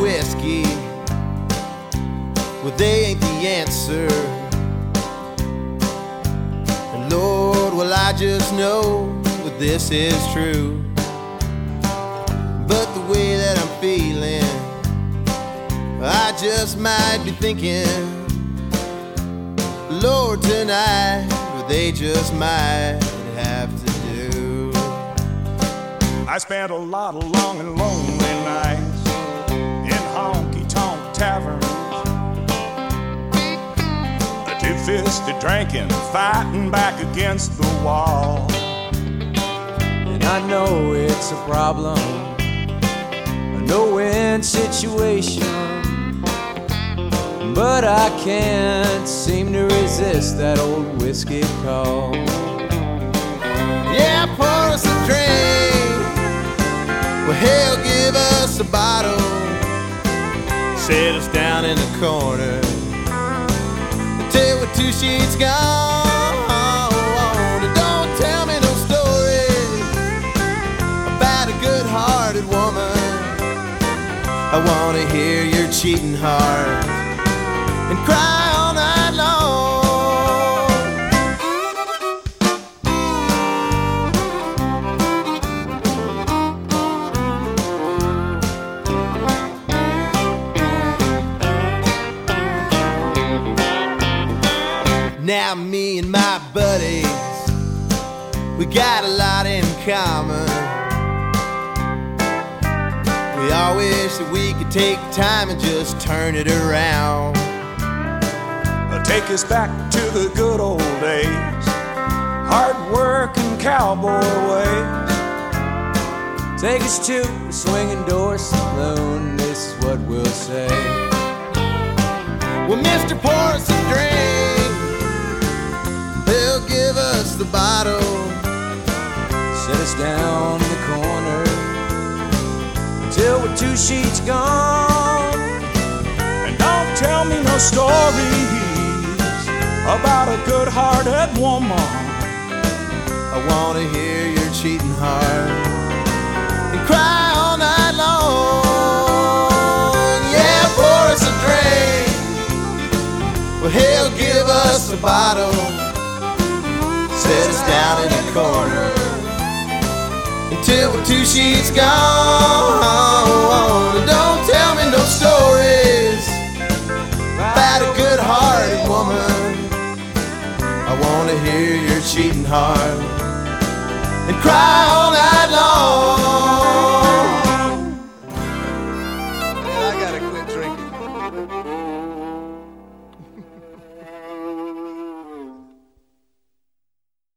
whiskey, well, they ain't the answer. And Lord, well, I just know that this is true. But the way that I'm feeling, I just might be thinking, Lord, tonight, well, they just might have to do. I spent a lot of long and lonely nights in honky-tonk taverns, a two-fisted drinking, fighting back against the wall. And I know it's a problem, a no-win situation, but I can't seem to resist that old whiskey call. Yeah, pour us a drink, well, hell, give us a bottle, sit us down in the corner till we're 2 sheets gone. And don't tell me no stories about a good-hearted woman. I want to hear your cheating heart and cry all night long. Now me and my buddies, we got a lot in common. We all wish that we could take time and just turn it around. Take us back to the good old days, hard-working cowboy ways. Take us to the Swinging Door Saloon, this is what we'll say. Well, Mr. Pour us a drink, he'll give us the bottle, sit us down in the corner until we're 2 sheets gone. And don't tell me no stories about a good-hearted woman. I want to hear your cheating heart and cry all night long. Yeah, pour us a drink, well, he'll give us a bottle, sit us down in the corner until we're 2 sheets gone. Don't tell me no stories about a good-hearted woman. I want to hear your cheating heart and cry